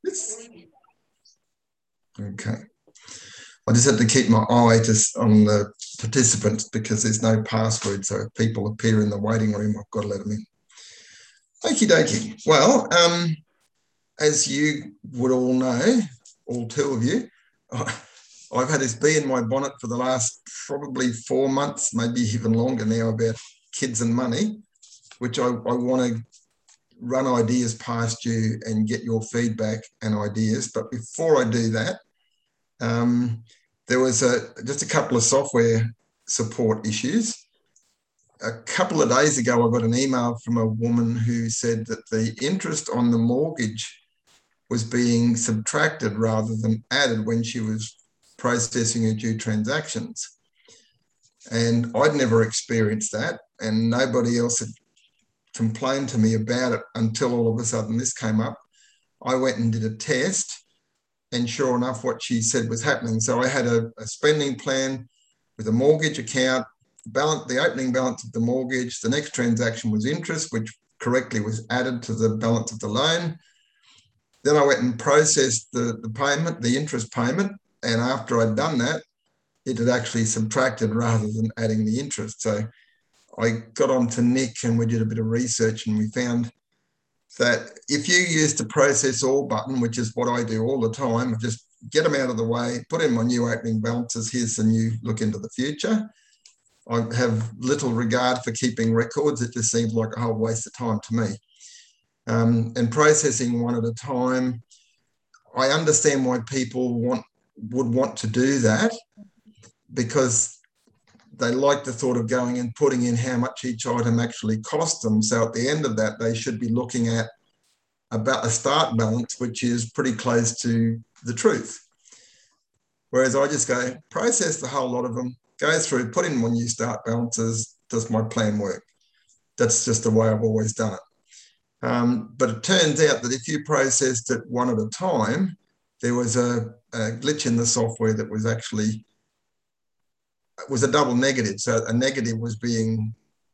Okay. I just had to keep my eye just on the participants because there's no password. So if people appear in the waiting room, I've got to let them in. Okie dokie. Well, as you would all know, all two of you, I've had this bee in my bonnet for the last probably 4 months, maybe even longer now, about kids and money, which I want to run ideas past you and get your feedback and ideas. But before I do that, there was just a couple of software support issues. A couple of days ago, I got an email from a woman who said that the interest on the mortgage was being subtracted rather than added when she was processing her due transactions. And I'd never experienced that, and nobody else had complained to me about it until all of a sudden this came up. I went and did a test, and sure enough, what she said was happening. So I had a spending plan with a mortgage account, the opening balance of the mortgage. The next transaction was interest, which correctly was added to the balance of the loan. Then I went and processed the payment, the interest payment. And after I'd done that, it had actually subtracted rather than adding the interest. So I got on to Nick and we did a bit of research, and we found that if you use the process all button, which is what I do all the time, just get them out of the way, put in my new opening balances, here's the new look into the future. I have little regard for keeping records. It just seems like a whole waste of time to me. And processing one at a time, I understand why people would want to do that, because they like the thought of going and putting in how much each item actually cost them. So at the end of that, they should be looking at about a start balance, which is pretty close to the truth. Whereas I just go, process the whole lot of them, go through, put in my new start balances. Does my plan work? That's just the way I've always done it. But it turns out that if you processed it one at a time, there was a glitch in the software that was actually, it was a double negative. So a negative was being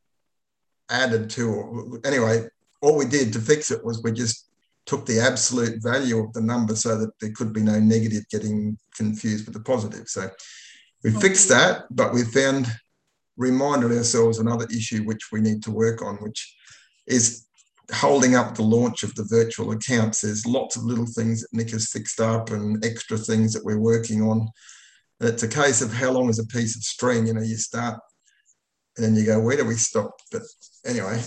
added to, anyway, all we did to fix it was we just took the absolute value of the number so that there could be no negative getting confused with the positive. So we fixed that, but we reminded ourselves another issue which we need to work on, which is holding up the launch of the virtual accounts. There's lots of little things that Nick has fixed up and extra things that we're working on. It's a case of how long is a piece of string. You start and then you go, where do we stop? But anyway,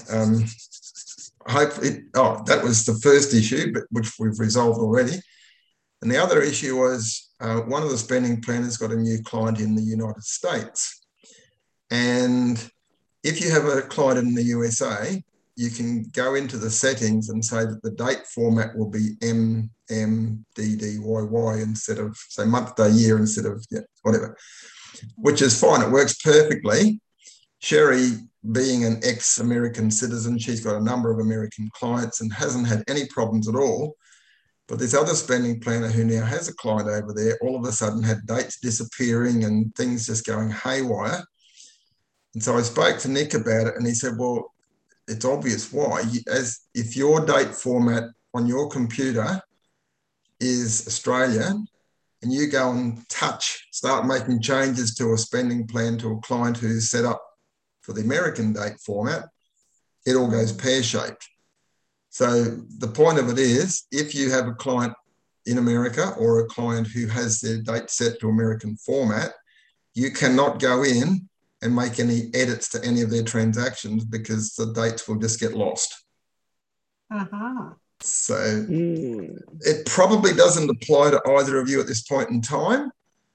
that was the first issue, but which we've resolved already. And the other issue was one of the spending planners got a new client in the United States. And if you have a client in the USA, you can go into the settings and say that the date format will be MMDDYY instead of, say, month, day, year instead of whatever, which is fine. It works perfectly. Sherry, being an ex-American citizen, she's got a number of American clients and hasn't had any problems at all. But this other spending planner who now has a client over there all of a sudden had dates disappearing and things just going haywire. And so I spoke to Nick about it, and he said, well, it's obvious why. If your date format on your computer is Australian and you go and start making changes to a spending plan to a client who's set up for the American date format, it all goes pear-shaped. So the point of it is, if you have a client in America or a client who has their date set to American format, you cannot go in and make any edits to any of their transactions because the dates will just get lost. So it probably doesn't apply to either of you at this point in time,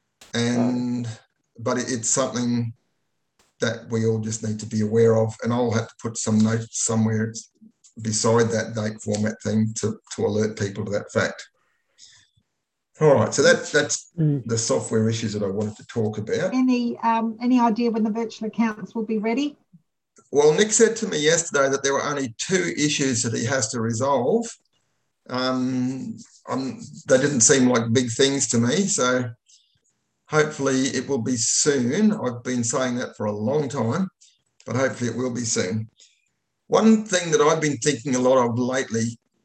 but it's something that we all just need to be aware of, and I'll have to put some notes somewhere beside that date format thing to alert people to that fact. All right, so that's the software issues that I wanted to talk about. Any idea when the virtual accounts will be ready? Well, Nick said to me yesterday that there were only 2 issues that he has to resolve. They didn't seem like big things to me, so hopefully it will be soon. I've been saying that for a long time, but hopefully it will be soon. One thing that I've been thinking a lot of lately,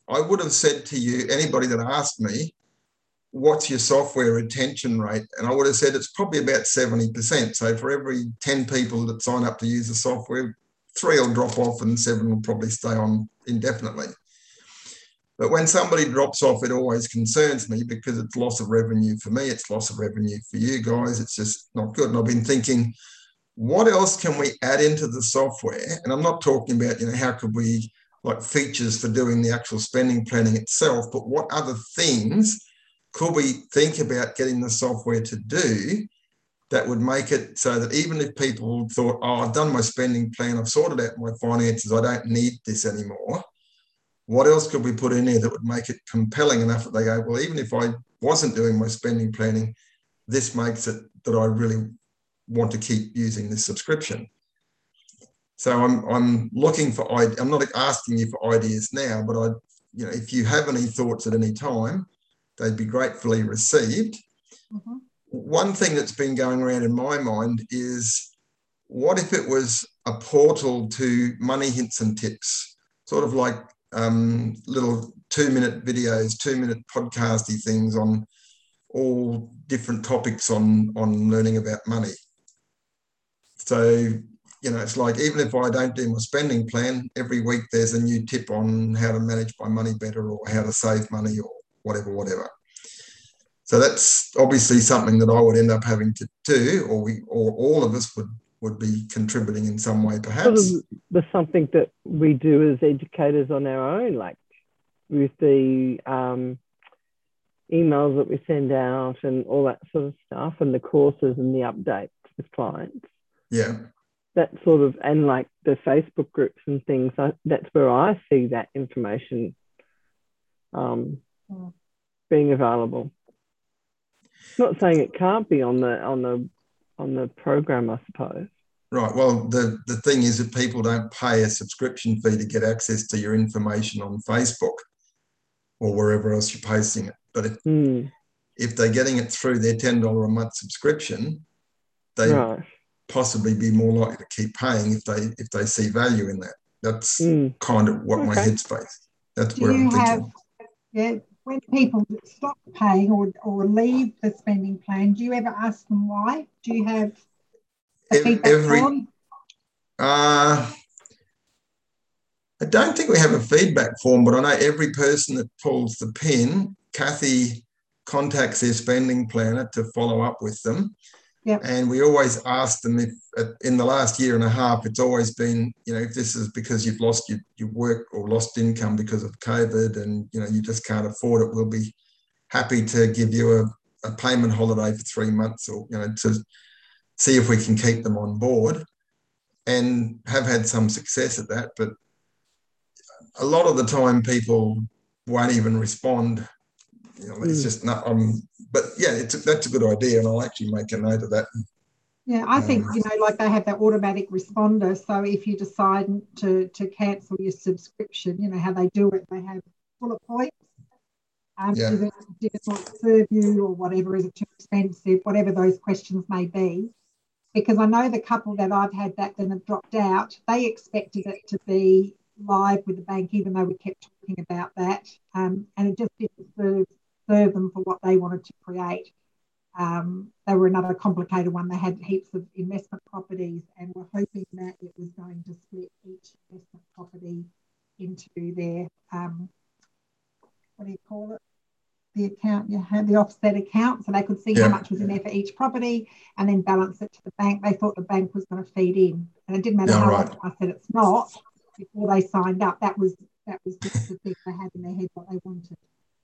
I would have said to you, anybody that asked me, what's your software retention rate? And I would have said it's probably about 70%. So for every 10 people that sign up to use the software, 3 will drop off and 7 will probably stay on indefinitely. But when somebody drops off, it always concerns me because it's loss of revenue for me. It's loss of revenue for you guys. It's just not good. And I've been thinking, what else can we add into the software? And I'm not talking about, how could we, like features for doing the actual spending planning itself, but what other things could we think about getting the software to do that would make it so that even if people thought, oh, I've done my spending plan, I've sorted out my finances, I don't need this anymore. What else could we put in there that would make it compelling enough that they go, well, even if I wasn't doing my spending planning, this makes it that I really want to keep using this subscription. So I'm looking for, I'm not asking you for ideas now, but if you have any thoughts at any time, they'd be gratefully received. Mm-hmm. One thing that's been going around in my mind is, what if it was a portal to money hints and tips, sort of like little 2-minute videos, 2-minute podcasty things on all different topics on learning about money. So, it's like, even if I don't do my spending plan, every week there's a new tip on how to manage my money better or how to save money or whatever. So that's obviously something that I would end up having to do, or all of us would be contributing in some way, perhaps. There's something that we do as educators on our own, like with the emails that we send out and all that sort of stuff, and the courses and the updates with clients. Yeah. That sort of, and like the Facebook groups and things, that's where I see that information being available. Not saying it can't be on the program, I suppose. Right. Well, the thing is that people don't pay a subscription fee to get access to your information on Facebook or wherever else you're posting it. But if they're getting it through their $10 a month subscription, they possibly be more likely to keep paying if they see value in that. That's kind of what my headspace. That's where I'm thinking. When people stop paying or leave the spending plan, do you ever ask them why? Do you have a feedback form? I don't think we have a feedback form, but I know every person that pulls the pin, Kathy contacts their spending planner to follow up with them. Yep. And we always ask them if in the last year and a half, it's always been, if this is because you've lost your work or lost income because of COVID and, you just can't afford it, we'll be happy to give you a payment holiday for 3 months or, to see if we can keep them on board, and have had some success at that. But a lot of the time people won't even respond. It's just not, but yeah, that's a good idea, and I'll actually make a note of that. Yeah, I think, like they have that automatic responder. So if you decide to cancel your subscription, how they do it, they have bullet points. Did it not serve you or whatever? Is it too expensive? Whatever those questions may be. Because I know the couple that I've had that then have dropped out, they expected it to be live with the bank, even though we kept talking about that. And it just didn't serve them for what they wanted to create. They were another complicated one. They had heaps of investment properties and were hoping that it was going to split each investment property into their, what do you call it? The account, you had the offset account, so they could see how much was in there for each property and then balance it to the bank. They thought the bank was going to feed in, and it didn't matter how often I said it's not. Before they signed up, that was just the thing they had in their head, what they wanted.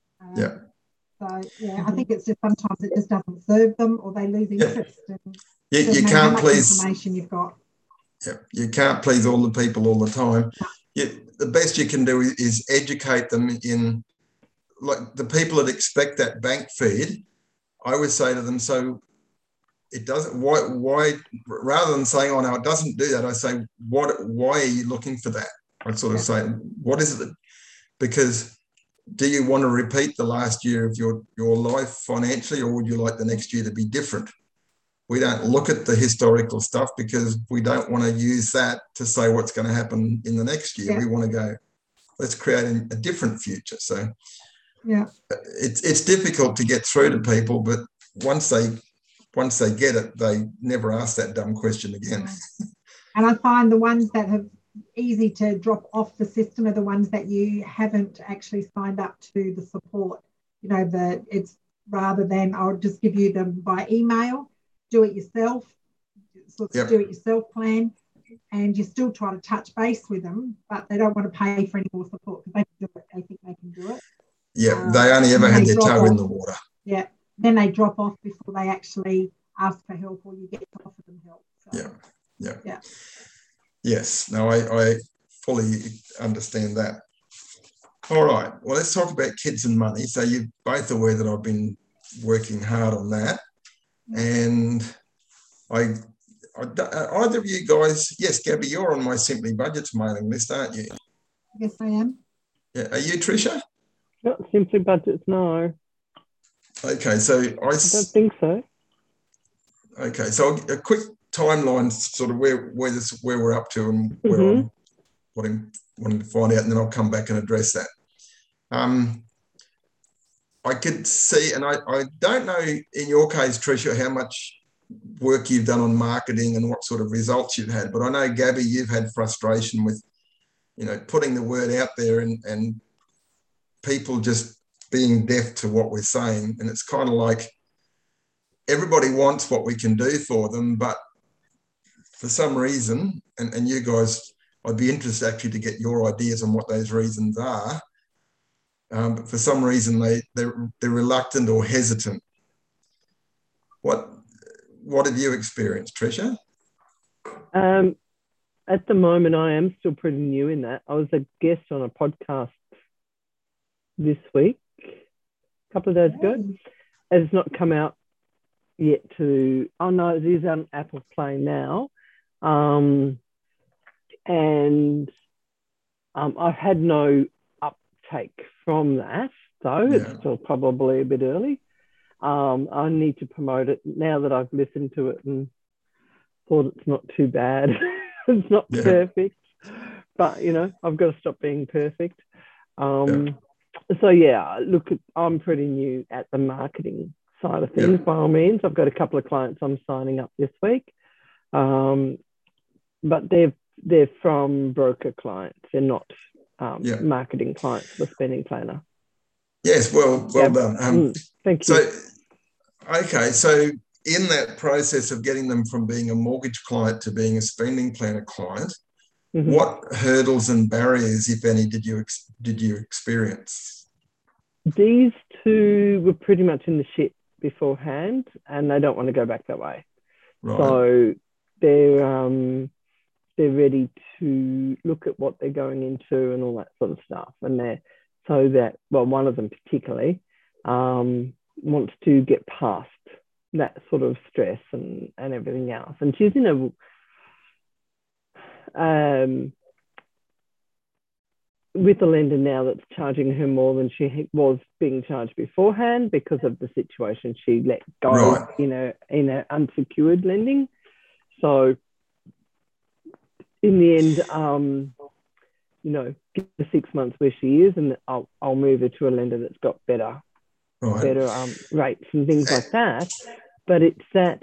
So I think it's just sometimes it just doesn't serve them, or they lose interest. You can't please information you've got. Yeah, you can't please all the people all the time. The best you can do is educate them in, like the people that expect that bank feed. I would say to them, so it doesn't. Why? Rather than saying, "Oh no, it doesn't do that," I say, Why are you looking for that? I'd sort of say, "What is it?" Because do you want to repeat the last year of your life financially, or would you like the next year to be different? We don't look at the historical stuff because we don't want to use that to say what's going to happen in the next year. We want to go, let's create a different future. So yeah, it's difficult to get through to people, but once they get it, they never ask that dumb question again. And I find the ones that have easy to drop off the system are the ones that you haven't actually signed up to the support. You know, it's rather than I'll just give you them by email, do it yourself, sort of do it yourself plan, and you still try to touch base with them, but they don't want to pay for any more support because they can do it. They think they can do it. Yeah, they only ever had their toe in the water. Yeah, then they drop off before they actually ask for help or you get to offer them help. So, yeah. Yes, no, I fully understand that. All right, well, let's talk about kids and money. So you're both aware that I've been working hard on that. And either of you guys, yes, Gabby, you're on my Simply Budgets mailing list, aren't you? Yes, I am. Yeah, are you, Tricia? Not Simply Budgets, no. Okay, so I don't think so. Okay, so a quick timeline, sort of where we're up to and where I'm wanting to find out, and then I'll come back and address that. I could see, and I don't know in your case, Tricia, how much work you've done on marketing and what sort of results you've had, but I know, Gabby, you've had frustration with, putting the word out there and people just being deaf to what we're saying. And it's kind of like everybody wants what we can do for them, but for some reason, and you guys, I'd be interested actually to get your ideas on what those reasons are. But for some reason, they're reluctant or hesitant. What have you experienced, Tricia? At the moment, I am still pretty new in that. I was a guest on a podcast this week, a couple of days ago. It's not come out yet it is on Apple Play now. And I've had no uptake from that, though. It's still probably a bit early. I need to promote it now that I've listened to it and thought it's not too bad. It's not perfect, but, I've got to stop being perfect. So, look, I'm pretty new at the marketing side of things, by all means. I've got a couple of clients I'm signing up this week, but they're from broker clients. They're not marketing clients for Spending Planner. Yes, well done. Thank you. So in that process of getting them from being a mortgage client to being a Spending Planner client, what hurdles and barriers, if any, did you experience? These two were pretty much in the shit beforehand, and they don't want to go back that way. Right. So they're ready to look at what they're going into and all that sort of stuff. And one of them particularly wants to get past that sort of stress and everything else. And she's in with a lender now that's charging her more than she was being charged beforehand because of the situation she let go in her unsecured lending. So in the end, give her 6 months where she is, and I'll move her to a lender that's got better rates and things like that. But it's that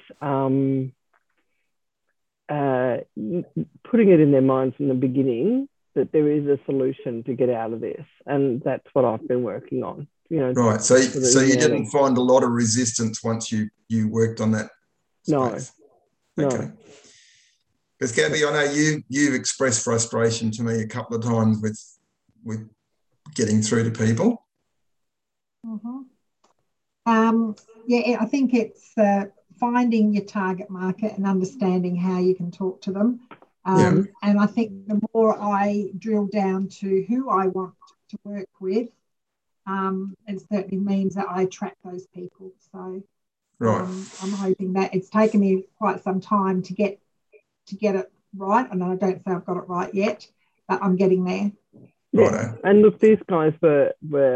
putting it in their minds from the beginning that there is a solution to get out of this, and that's what I've been working on. Right. So you didn't find a lot of resistance once you worked on that space? No. Okay. Because Gabby, I know you've expressed frustration to me a couple of times with getting through to people. I think it's finding your target market and understanding how you can talk to them. And I think the more I drill down to who I want to work with, it certainly means that I attract those people. So I'm hoping that it's taken me quite some time to get it right. And I don't say I've got it right yet, but I'm getting there. Yeah. And look, these guys were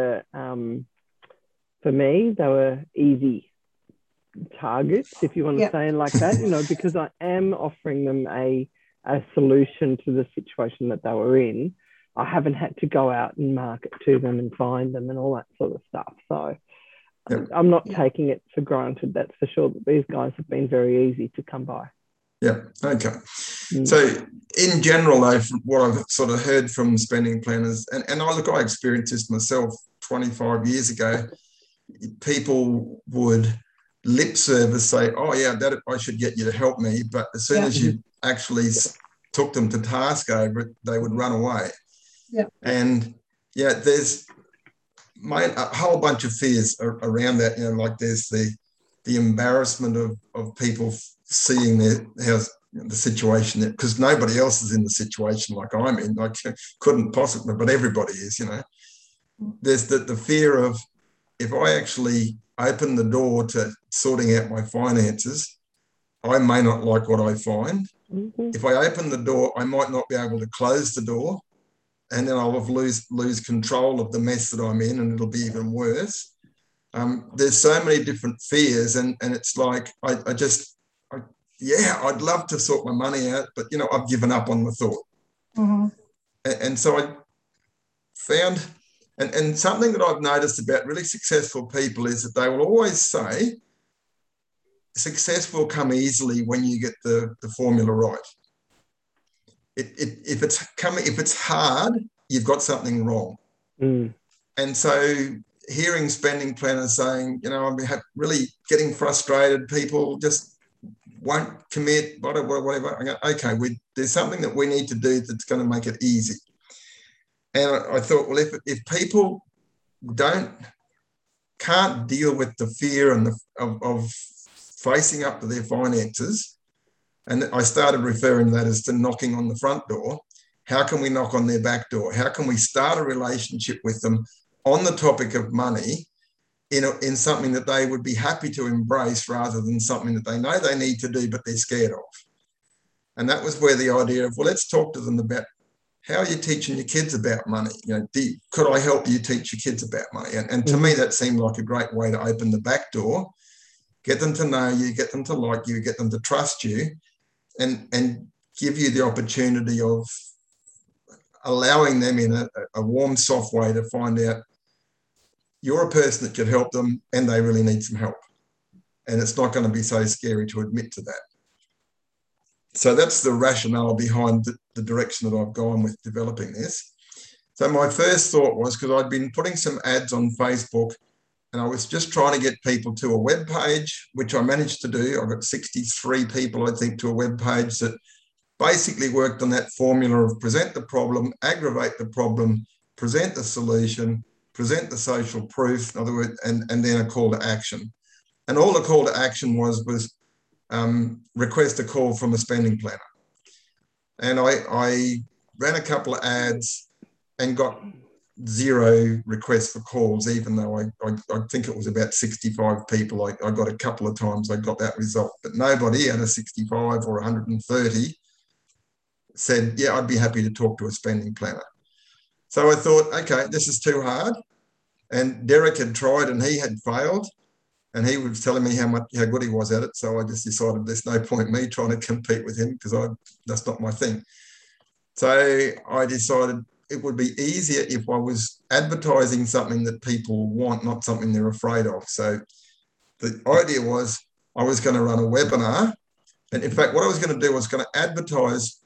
for me, they were easy targets, if you want to say it like that, because I am offering them a solution to the situation that they were in. I haven't had to go out and market to them and find them and all that sort of stuff. So I'm not taking it for granted, that's for sure, that these guys have been very easy to come by. Yeah, okay. So in general, though, what I've sort of heard from spending planners, and I experienced this myself 25 years ago, people would lip service say, oh, yeah, that I should get you to help me. But as soon as you actually took them to task over it, they would run away. Yeah. And, there's a whole bunch of fears around that, like there's the embarrassment of people seeing the situation, because nobody else is in the situation like I'm in. I couldn't possibly, but everybody is, There's the fear of, if I actually open the door to sorting out my finances, I may not like what I find. Mm-hmm. If I open the door, I might not be able to close the door, and then I'll lose control of the mess that I'm in, and it'll be even worse. There's so many different fears, and it's like I'd love to sort my money out, but I've given up on the thought. Mm-hmm. And so I found, and something that I've noticed about really successful people is that they will always say, success will come easily when you get the formula right. If it's hard, you've got something wrong. Mm. And so hearing spending planners saying, I'm really getting frustrated, people just won't commit, whatever. I go, okay, there's something that we need to do that's going to make it easy. And I thought, well, if people can't deal with the fear and of facing up to their finances, and I started referring to that as to knocking on the front door, how can we knock on their back door? How can we start a relationship with them on the topic of money in something that they would be happy to embrace rather than something that they know they need to do but they're scared of? And that was where the idea of, well, let's talk to them about, how are you teaching your kids about money? Could I help you teach your kids about money? And to me, that seemed like a great way to open the back door, get them to know you, get them to like you, get them to trust you, and give you the opportunity of allowing them in a warm, soft way to find out you're a person that could help them and they really need some help. And it's not going to be so scary to admit to that. So that's the rationale behind the direction that I've gone with developing this. So my first thought was, because I'd been putting some ads on Facebook and I was just trying to get people to a web page, which I managed to do. I got 63 people, I think, to a web page that basically worked on that formula of present the problem, aggravate the problem, present the solution, present the social proof, in other words, and then a call to action. And all the call to action was request a call from a spending planner. And I ran a couple of ads and got 0 requests for calls, even though I think it was about 65 people. I got a couple of times I got that result, but nobody out of 65 or 130 said, yeah, I'd be happy to talk to a spending planner. So I thought, okay, this is too hard. And Derek had tried and he had failed. And he was telling me how good he was at it. So I just decided there's no point me trying to compete with him, because that's not my thing. So I decided it would be easier if I was advertising something that people want, not something they're afraid of. So the idea was I was going to run a webinar. And in fact, what I was going to do was going to advertise,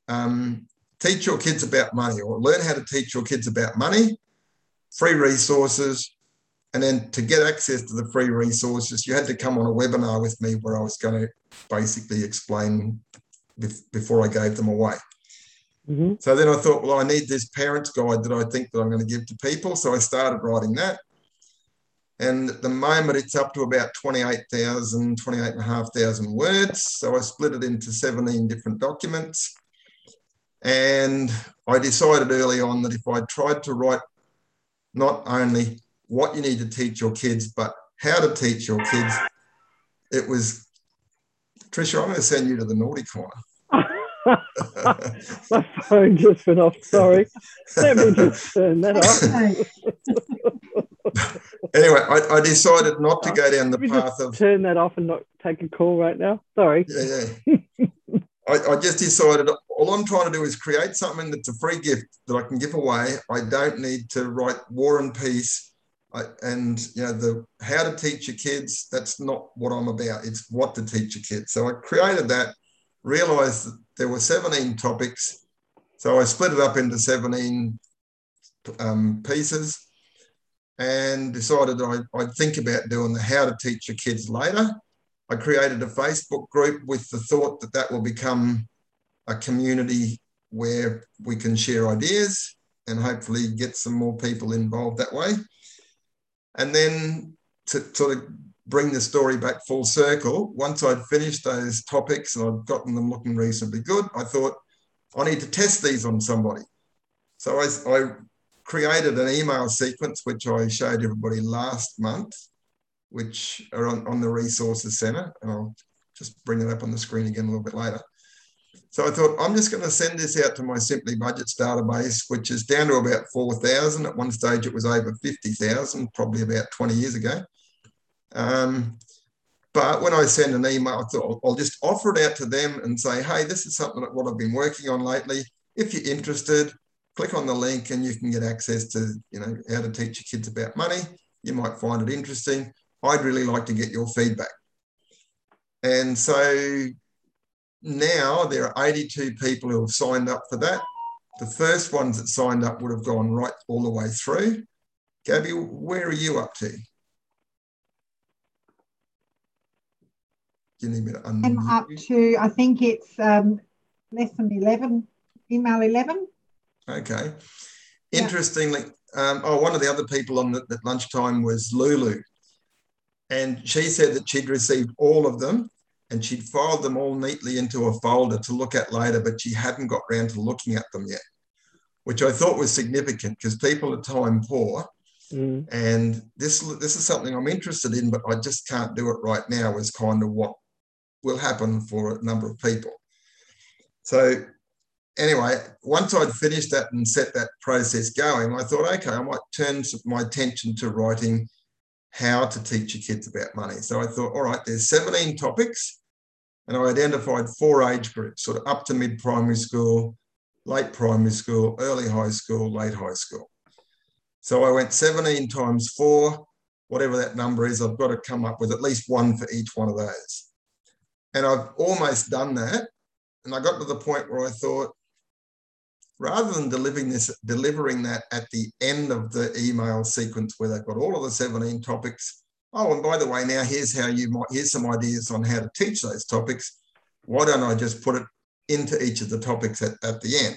teach your kids about money, or learn how to teach your kids about money, free resources. And then to get access to the free resources, you had to come on a webinar with me where I was going to basically explain before I gave them away. Mm-hmm. So then I thought, well, I need this parent's guide that I think that I'm going to give to people. So I started writing that. And at the moment, it's up to about 28,500 words. So I split it into 17 different documents. And I decided early on that if I tried to write not only what you need to teach your kids, but how to teach your kids, it was, Tricia, I'm going to send you to the naughty corner. My phone just went off, sorry. Let me just turn that off. Anyway, I decided not to go down the path of... Turn that off and not take a call right now. Sorry. Yeah. I just decided all I'm trying to do is create something that's a free gift that I can give away. I don't need to write War and Peace. And the how to teach your kids, that's not what I'm about. It's what to teach your kids. So I created that, realized that there were 17 topics. So I split it up into 17 pieces and decided I'd think about doing the how to teach your kids later. I created a Facebook group with the thought that that will become a community where we can share ideas and hopefully get some more people involved that way. And then to sort of bring the story back full circle, once I'd finished those topics and I'd gotten them looking reasonably good, I thought, I need to test these on somebody. So I created an email sequence, which I showed everybody last month, which are on the Resources Centre. And I'll just bring it up on the screen again a little bit later. So I thought, I'm just going to send this out to my Simply Budgets database, which is down to about 4,000. At one stage, it was over 50,000, probably about 20 years ago. But when I send an email, I thought I'll just offer it out to them and say, hey, this is something that what I've been working on lately. If you're interested, click on the link and you can get access to, how to teach your kids about money. You might find it interesting. I'd really like to get your feedback. And so now there are 82 people who have signed up for that. The first ones that signed up would have gone right all the way through. Gabby, where are you up to? Do you need me to unmute? I'm up to, I think it's lesson 11, email 11. Okay. Interestingly, one of the other people on at lunchtime was Lulu. And she said that she'd received all of them and she'd filed them all neatly into a folder to look at later, but she hadn't got around to looking at them yet, which I thought was significant because people are time poor. And this is something I'm interested in, but I just can't do it right now, is kind of what will happen for a number of people. So anyway, once I'd finished that and set that process going, I thought, okay, I might turn my attention to writing how to teach your kids about money. So I thought, all right, there's 17 topics, and I identified 4 age groups, sort of up to mid-primary school, late primary school, early high school, late high school. So I went 17 times 4, whatever that number is, I've got to come up with at least one for each one of those. And I've almost done that. And I got to the point where I thought, rather than delivering that at the end of the email sequence where they've got all of the 17 topics, oh, and by the way, now here's some ideas on how to teach those topics. Why don't I just put it into each of the topics at the end?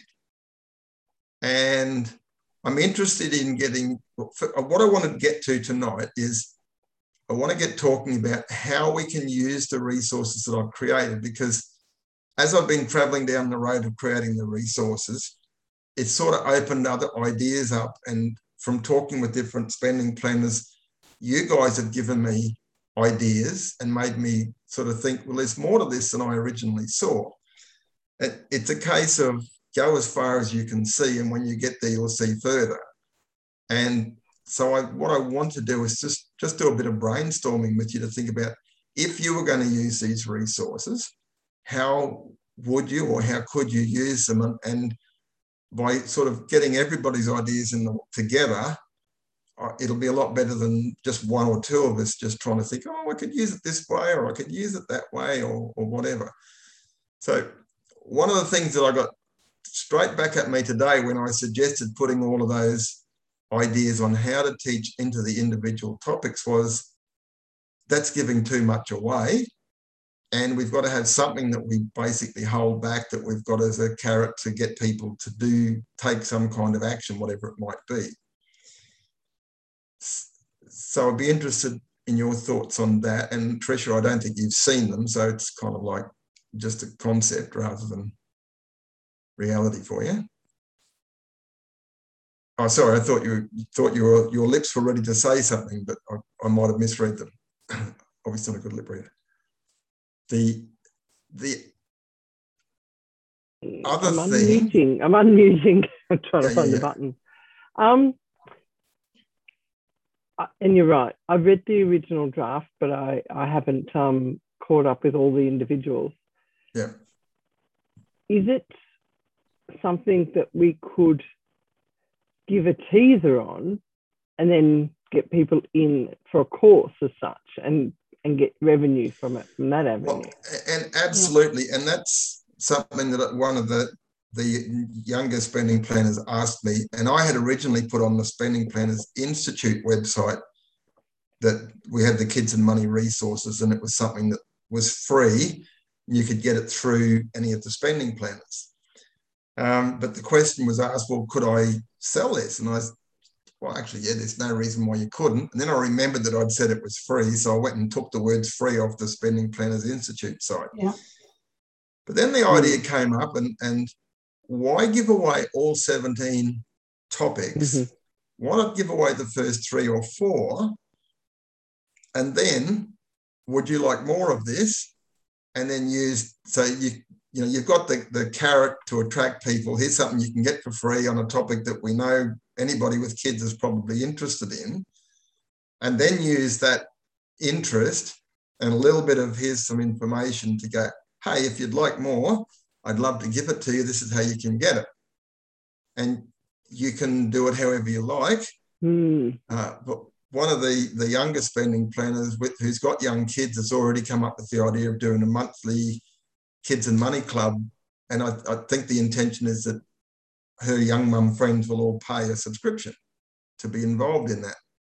And I'm interested in what I want to get to tonight is I want to get talking about how we can use the resources that I've created, because as I've been traveling down the road of creating the resources, it's sort of opened other ideas up. And from talking with different spending planners, you guys have given me ideas and made me sort of think, well, there's more to this than I originally saw. It's a case of go as far as you can see, and when you get there, you'll see further. And so what I want to do is just do a bit of brainstorming with you to think about, if you were going to use these resources, how would you or how could you use them? And by sort of getting everybody's ideas together, it'll be a lot better than just one or two of us just trying to think, oh, I could use it this way, or I could use it that way, or whatever. So one of the things that I got straight back at me today when I suggested putting all of those ideas on how to teach into the individual topics was, that's giving too much away. And we've got to have something that we basically hold back, that we've got as a carrot to get people to take some kind of action, whatever it might be. So I'd be interested in your thoughts on that. And Tricia, I don't think you've seen them, so it's kind of like just a concept rather than reality for you. Oh, sorry, I thought your lips were ready to say something, but I might have misread them. Obviously not a good lip reader. The other thing... I'm unmuting. I'm trying to find the button. And you're right. I read the original draft, but I haven't caught up with all the individuals. Yeah. Is it something that we could give a teaser on and then get people in for a course as such and get revenue from it, from that avenue? Well, and absolutely. And that's something that one of the younger spending planners asked me, and I had originally put on the Spending Planners Institute website that we had the Kids and Money resources, and it was something that was free. You could get it through any of the spending planners. But the question was asked, well, could I sell this? And I was, well, actually, yeah, there's no reason why you couldn't. And then I remembered that I'd said it was free, so I went and took the words free off the Spending Planners Institute site. Yeah. But then the idea came up, and why give away all 17 topics? Mm-hmm. Why not give away the first 3 or 4? And then, would you like more of this? And then use, so you've got the carrot to attract people. Here's something you can get for free on a topic that we know anybody with kids is probably interested in. And then use that interest and a little bit of here's some information to go, hey, if you'd like more, I'd love to give it to you. This is how you can get it. And you can do it however you like. But one of the younger spending planners who's got young kids has already come up with the idea of doing a monthly Kids and Money Club. And I think the intention is that her young mum friends will all pay a subscription to be involved in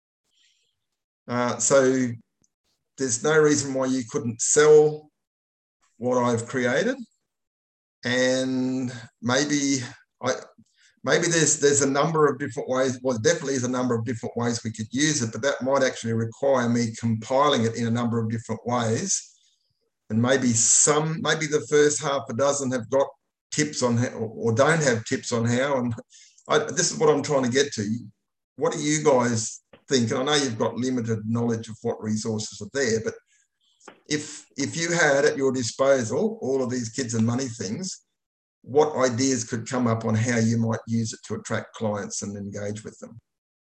that. So there's no reason why you couldn't sell what I've created. And maybe there's a number of different ways. Well, definitely is a number of different ways we could use it, but that might actually require me compiling it in a number of different ways. And maybe the first half a dozen have got tips on how, or don't have tips on how. And this is what I'm trying to get to. What do you guys think? And I know you've got limited knowledge of what resources are there, but if you had at your disposal all of these kids and money things, what ideas could come up on how you might use it to attract clients and engage with them?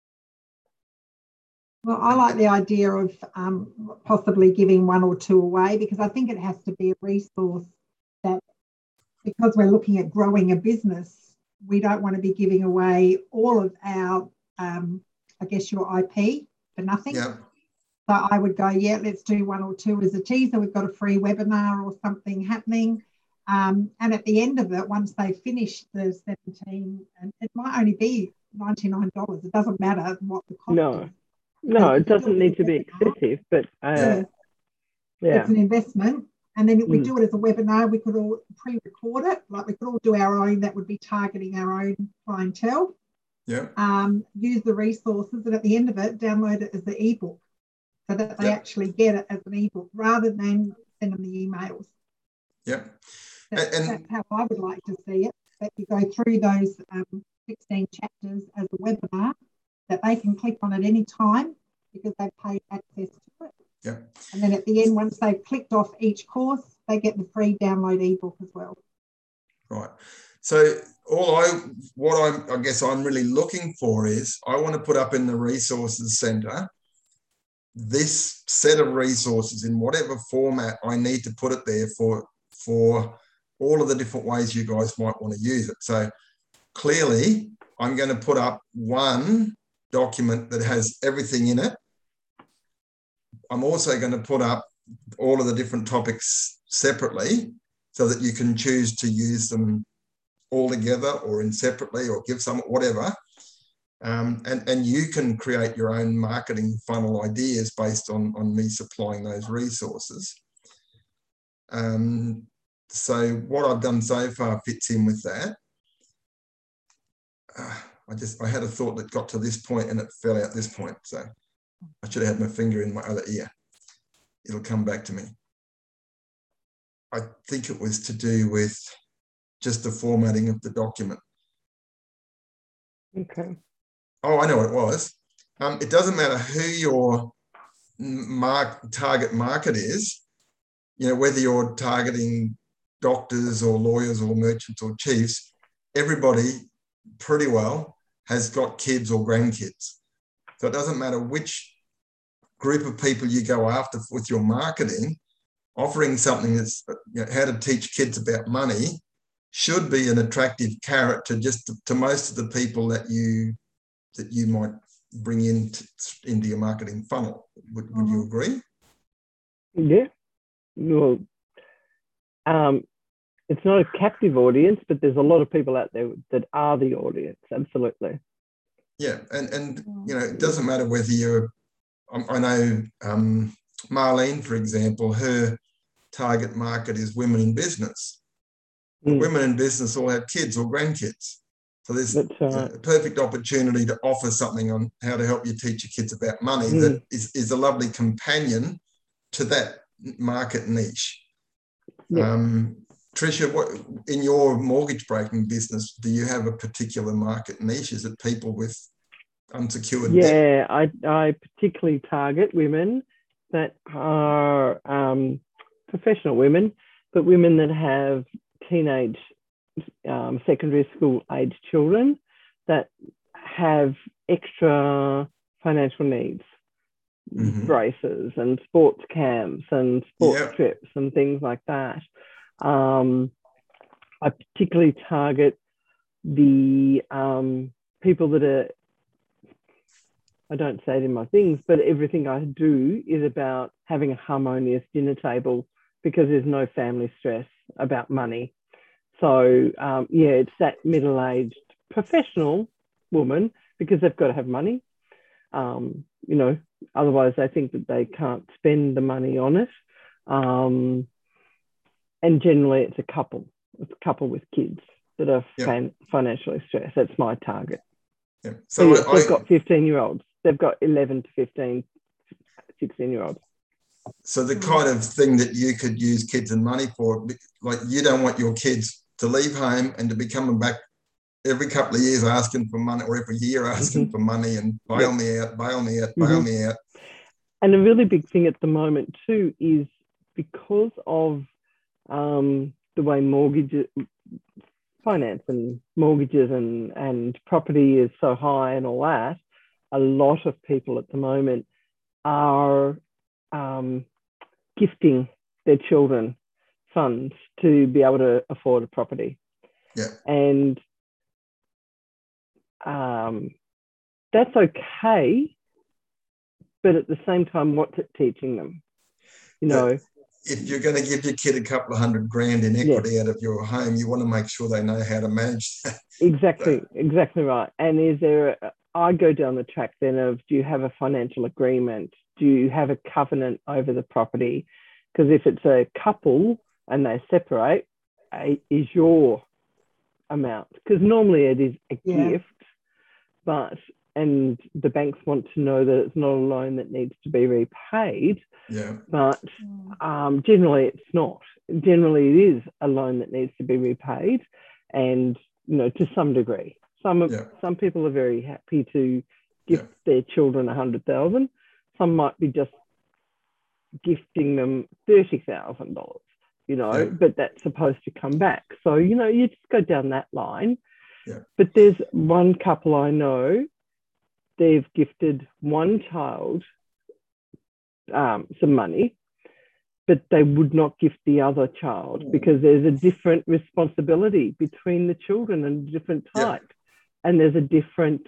Well, I like the idea of possibly giving 1 or 2 away, because I think it has to be a resource that, because we're looking at growing a business, we don't want to be giving away all of our, I guess, your IP for nothing. Yeah. So I would go, yeah, let's do 1 or 2 as a teaser. We've got a free webinar or something happening. And at the end of it, once they've finished the 17, and it might only be $99. It doesn't matter what the cost is. No, it doesn't need to be excessive, but yeah. It's an investment. And then we do it as a webinar. We could all pre-record it. Like we could all do our own. That would be targeting our own clientele. Yeah. Use the resources, and at the end of it, download it as the ebook, so that they actually get it as an ebook rather than send them the emails. Yeah. That's how I would like to see it, that you go through those 16 chapters as a webinar, that they can click on at any time because they've paid access to it. Yeah. And then at the end, once they've clicked off each course, they get the free download ebook as well. Right. So I guess I'm really looking for is, I want to put up in the resources center this set of resources in whatever format I need to put it there for all of the different ways you guys might want to use it. So clearly, I'm going to put up one document that has everything in it. I'm also going to put up all of the different topics separately so that you can choose to use them all together or in separately or give some, whatever. And you can create your own marketing funnel ideas based on me supplying those resources. So what I've done so far fits in with that. I had a thought that got to this point and it fell out this point. So I should have had my finger in my other ear. It'll come back to me. I think it was to do with just the formatting of the document. Okay. Oh, I know what it was. It doesn't matter who your target market is, whether you're targeting doctors or lawyers or merchants or chiefs, everybody pretty well has got kids or grandkids. So it doesn't matter which group of people you go after with your marketing, offering something that's how to teach kids about money should be an attractive carrot to just to most of the people that you might bring into your marketing funnel. Would you agree? Yeah. Well, it's not a captive audience, but there's a lot of people out there that are the audience. Absolutely. Yeah, and it doesn't matter whether you're. I know Marlene, for example, her target market is women in business. But women in business all have kids or grandkids. So there's a perfect opportunity to offer something on how to help you teach your kids about money that is a lovely companion to that market niche. Tricia, what in your mortgage broking business, do you have a particular market niche? Is it people with unsecured debt? Yeah, I particularly target women that are professional women, but women that have teenage, secondary school age children that have extra financial needs, braces and sports camps and sports trips and things like that. I particularly target the people that are, I don't say it in my things, but everything I do is about having a harmonious dinner table because there's no family stress about money. So, it's that middle-aged professional woman because they've got to have money. Otherwise they think that they can't spend the money on it. And generally it's a couple with kids that are financially stressed. That's my target. Yeah. So they've got 15-year-olds. They've got 11 to 15, 16-year-olds. So the kind of thing that you could use kids and money for, like you don't want your kids to leave home and to be coming back every couple of years asking for money, or every year asking for money and bail me out. And a really big thing at the moment too is because of the way finance and mortgages and property is so high and all that, a lot of people at the moment are gifting their children funds to be able to afford a property. Yeah. And that's okay, but at the same time, what's it teaching them? If you're going to give your kid a couple of $100,000 in equity out of your home, you want to make sure they know how to manage that. Exactly right. And I go down the track then of, do you have a financial agreement? Do you have a covenant over the property? Because if it's a couple and they separate, is your amount. Because normally it is a gift, and the banks want to know that it's not a loan that needs to be repaid. Yeah. But generally it's not. Generally it is a loan that needs to be repaid, and to some degree. Some people are very happy to gift their children $100,000. Some might be just gifting them $30,000, but that's supposed to come back. So, you just go down that line. Yeah. But there's one couple I know, they've gifted one child some money, but they would not gift the other child because there's a different responsibility between the children and a different type. And there's a different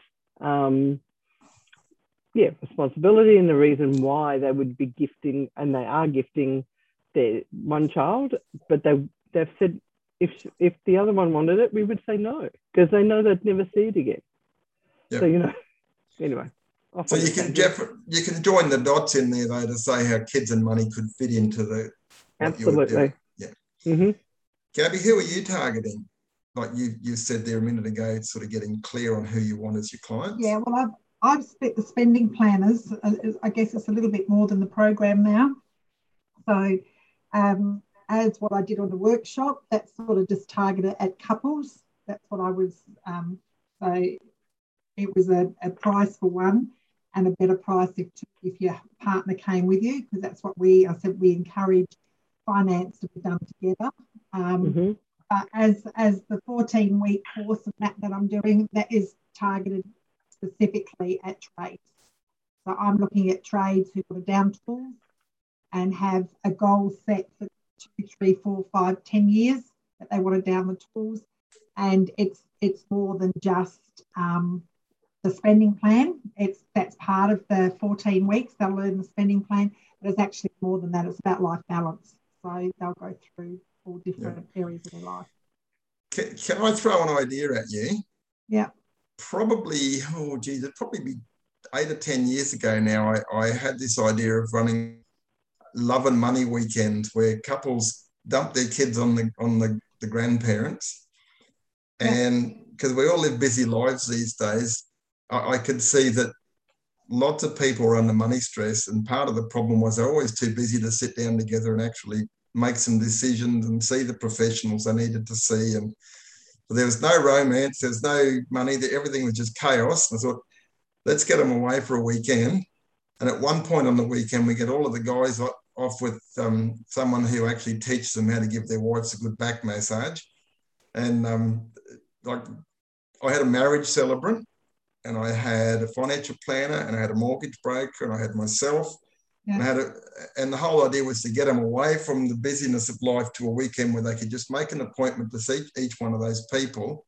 responsibility, and the reason why they would be gifting, and they are gifting their one child, but they've said if the other one wanted it, we would say no, because they know they'd never see it again. So anyway. So you can join the dots in there though to say how kids and money could fit into what absolutely. You're doing. Yeah. Mm-hmm. Gabby, who are you targeting? Like you said there a minute ago, it's sort of getting clear on who you want as your clients. Yeah, well, I've split the spending planners. I guess it's a little bit more than the program now. So as what I did on the workshop, that's sort of just targeted at couples. That's what I was, so it was a price for one and a better price if your partner came with you, because that's what I said we encourage finance to be done together. As the 14-week course of that I'm doing, that is targeted specifically at trades. So I'm looking at trades who are down tools and have a goal set for 2, 3, 4, 5, 10 years that they want to down the tools. And it's more than just the spending plan. That's part of the 14 weeks. They'll learn the spending plan, but it's actually more than that. It's about life balance. So they'll go through all different areas of their life. Can I throw an idea at you? Yeah. Probably, it'd probably be 8 or 10 years ago now, I had this idea of running love and money weekends where couples dump their kids on the grandparents. And because we all live busy lives these days, I could see that lots of people are under money stress, and part of the problem was they're always too busy to sit down together and actually make some decisions and see the professionals they needed to see. And there was no romance, there was no money, everything was just chaos. And I thought, let's get them away for a weekend. And at one point on the weekend, we get all of the guys off with someone who actually teaches them how to give their wives a good back massage. And I had a marriage celebrant, and I had a financial planner, and I had a mortgage broker, and I had myself. Yeah. And the whole idea was to get them away from the busyness of life to a weekend where they could just make an appointment to see each one of those people.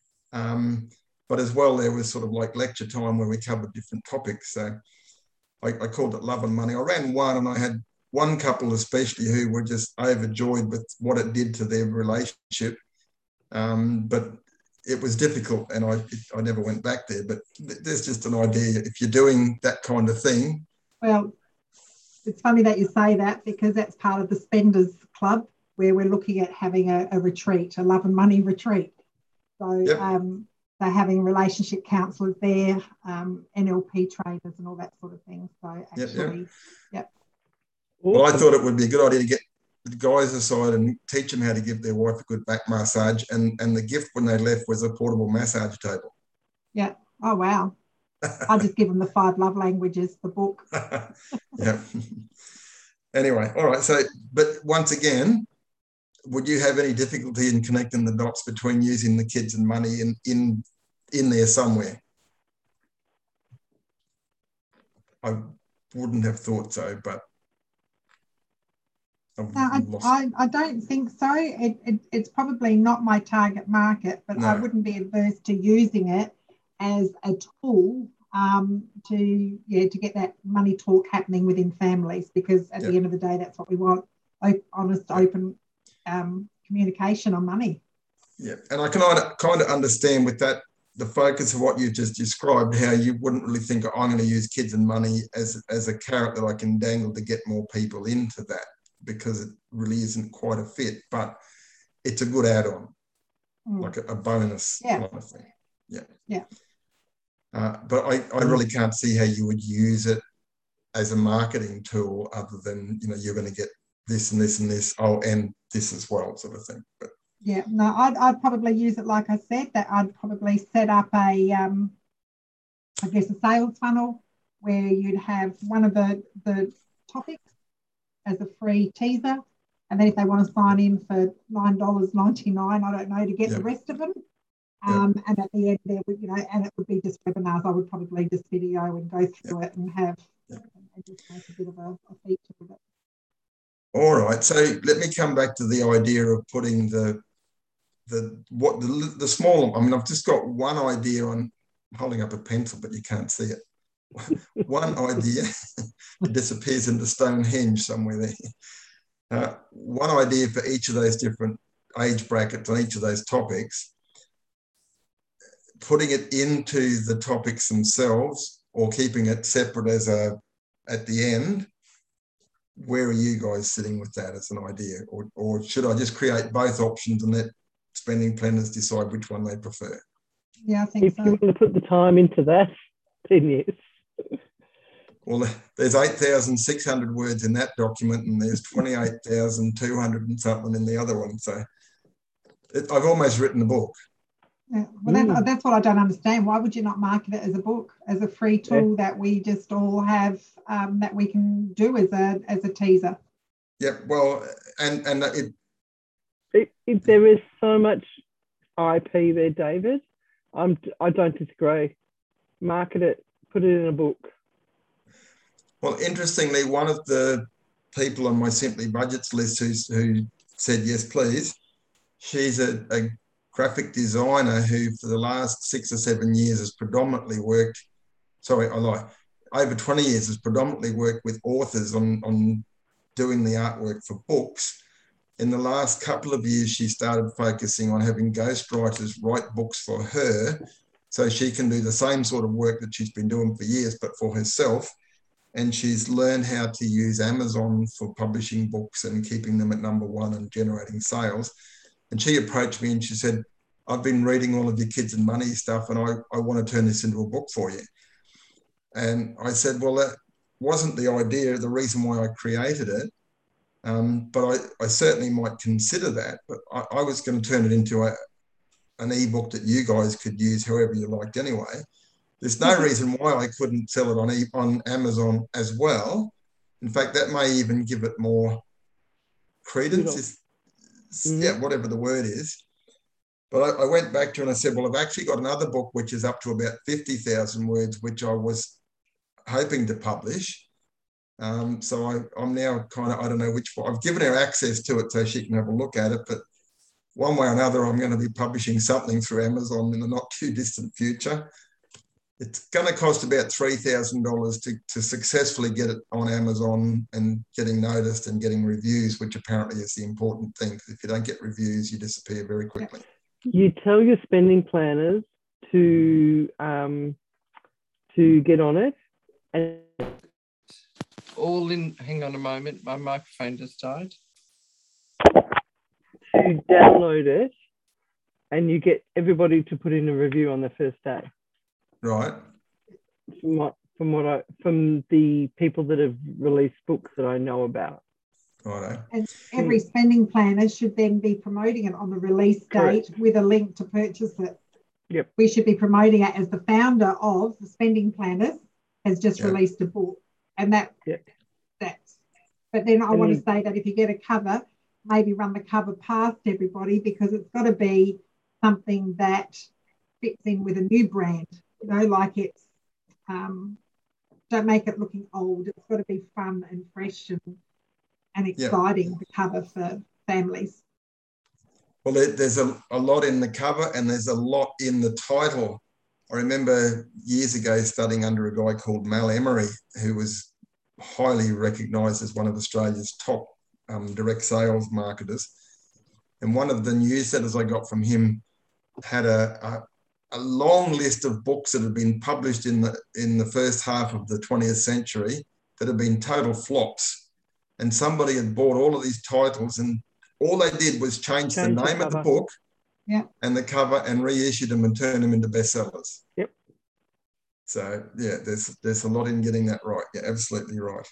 But as well, there was sort of like lecture time where we covered different topics. So I called it Love and Money. I ran one, and I had one couple especially who were just overjoyed with what it did to their relationship. But it was difficult, and I never went back there. But there's just an idea, if you're doing that kind of thing. Well, it's funny that you say that, because that's part of the Spenders Club, where we're looking at having a retreat, a love and money retreat. So they're having relationship counsellors there, NLP trainers and all that sort of thing. So actually, Well, I thought it would be a good idea to get the guys aside and teach them how to give their wife a good back massage. And the gift when they left was a portable massage table. Yeah. Oh, wow. I'll just give them the 5 love languages, the book. Yeah. Anyway, all right. So, but once again, would you have any difficulty in connecting the dots between using the kids and money in there somewhere? I wouldn't have thought so, but I don't think so. It's probably not my target market, but no. I wouldn't be adverse to using it as a tool to get that money talk happening within families, because at the end of the day, that's what we want: honest, open communication on money. Yeah, and I can kind of understand with that, the focus of what you just described, how you wouldn't really think I'm going to use kids and money as a carrot that I can dangle to get more people into that, because it really isn't quite a fit, but it's a good add-on, like a bonus kind of thing. Yeah. But I really can't see how you would use it as a marketing tool, other than, you're going to get this and this and this, and this as well, sort of thing. But I'd probably use it, like I said, that I'd probably set up a sales funnel where you'd have one of the topics as a free teaser, and then if they want to sign in for $9.99, I don't know, to get the rest of them. And at the end there, and it would be just webinars. I would probably just video and go through it and have and just make a bit of a feature of it. All right, so let me come back to the idea of putting the small. I mean, I've just got one idea on holding up a pencil, but you can't see it. One idea disappears into Stonehenge somewhere there. One idea for each of those different age brackets on each of those topics, putting it into the topics themselves or keeping it separate at the end. Where are you guys sitting with that as an idea? Or should I just create both options and let spending planners decide which one they prefer? Yeah, I think if you want to put the time into that, then yes. Well, there's 8,600 words in that document, and there's 28,200 and something in the other one. So I've almost written the book. Yeah. Well, that's what I don't understand. Why would you not market it as a book, as a free tool that we just all have, that we can do as a teaser? Yeah, well, and there is so much IP there, David. I don't disagree. Market it, put it in a book. Well, interestingly, one of the people on my Simply Budgets list who said yes, please, she's a graphic designer who for the last 6 or 7 years has predominantly worked, over 20 years has predominantly worked with authors on doing the artwork for books. In the last couple of years, she started focusing on having ghostwriters write books for her so she can do the same sort of work that she's been doing for years, but for herself. And she's learned how to use Amazon for publishing books and keeping them at #1 and generating sales. And she approached me and she said, I've been reading all of your Kids and Money stuff and I want to turn this into a book for you. And I said, well, that wasn't the idea, the reason why I created it. But I certainly might consider that. But I was going to turn it into an ebook that you guys could use however you liked anyway. There's no reason why I couldn't sell it on Amazon as well. In fact, that may even give it more credence, whatever the word is. But I went back to her and I said, well, I've actually got another book which is up to about 50,000 words, which I was hoping to publish. So I'm now kind of, I don't know which one. I've given her access to it so she can have a look at it. But one way or another, I'm going to be publishing something through Amazon in the not too distant future. It's going to cost about $3,000 to successfully get it on Amazon and getting noticed and getting reviews, which apparently is the important thing. Because if you don't get reviews, you disappear very quickly. You tell your spending planners to get on it. And hang on a moment, my microphone just died. To download it, and you get everybody to put in a review on the first day. Right. From the people that have released books that I know about. Right. And every spending planner should then be promoting it on the release date with a link to purchase it. Yep. We should be promoting it as the founder of the Spending Planners has just released a book. And that's. But then I want to say that if you get a cover, maybe run the cover past everybody, because it's got to be something that fits in with a new brand. You know, like it's, don't make it looking old. It's got to be fun and fresh and exciting, the cover for families. Well, there's a lot in the cover and there's a lot in the title. I remember years ago studying under a guy called Mal Emery, who was highly recognised as one of Australia's top direct sales marketers. And one of the newsletters I got from him had a long list of books that had been published in the first half of the 20th century that had been total flops. And somebody had bought all of these titles and all they did was change the name of the book and the cover and reissued them and turn them into bestsellers. Yep. So, yeah, there's a lot in getting that right. Yeah, absolutely right.